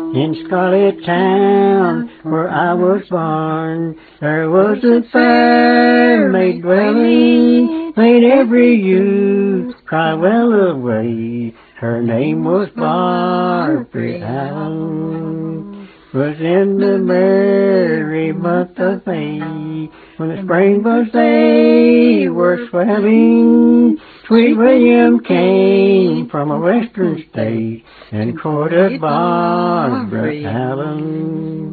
In Scarlet Town, where I was born, there was a fair maid dwelling, made every youth cry well away. Her name was Barbary Allen. 'Twas in the merry month of May, when the spring buds they were swelling, Sweet William came from a western state and courted Barbara Allen.